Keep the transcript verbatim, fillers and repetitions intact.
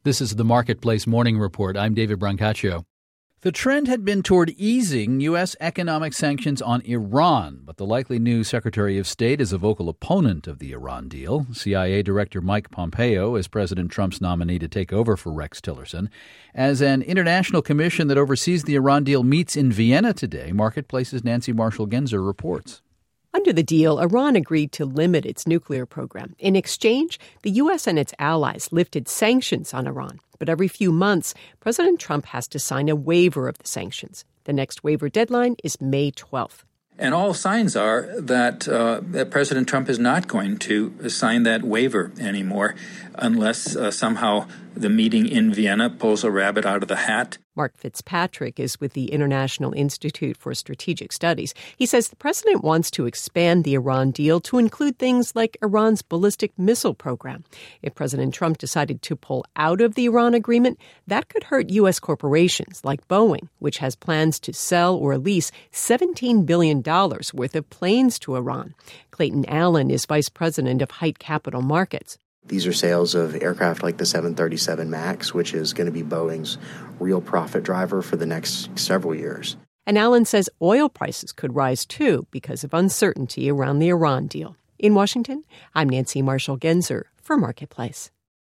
This is the Marketplace Morning Report. I'm David Brancaccio. The trend had been toward easing U S economic sanctions on Iran, but the likely new Secretary of State is a vocal opponent of the Iran deal. C I A Director Mike Pompeo is President Trump's nominee to take over for Rex Tillerson. As an international commission that oversees the Iran deal meets in Vienna today, Marketplace's Nancy Marshall-Genzer reports. Under the deal, Iran agreed to limit its nuclear program. In exchange, the U S and its allies lifted sanctions on Iran. But every few months, President Trump has to sign a waiver of the sanctions. The next waiver deadline is May twelfth. And all signs are that, uh, that President Trump is not going to sign that waiver anymore unless uh, somehow the meeting in Vienna pulls a rabbit out of the hat. Mark Fitzpatrick is with the International Institute for Strategic Studies. He says the president wants to expand the Iran deal to include things like Iran's ballistic missile program. If President Trump decided to pull out of the Iran agreement, that could hurt U S corporations like Boeing, which has plans to sell or lease seventeen billion dollars worth of planes to Iran. Clayton Allen is vice president of Hite Capital Markets. These are sales of aircraft like the seven thirty-seven MAX, which is going to be Boeing's real profit driver for the next several years. And Allen says oil prices could rise, too, because of uncertainty around the Iran deal. In Washington, I'm Nancy Marshall-Genzer for Marketplace.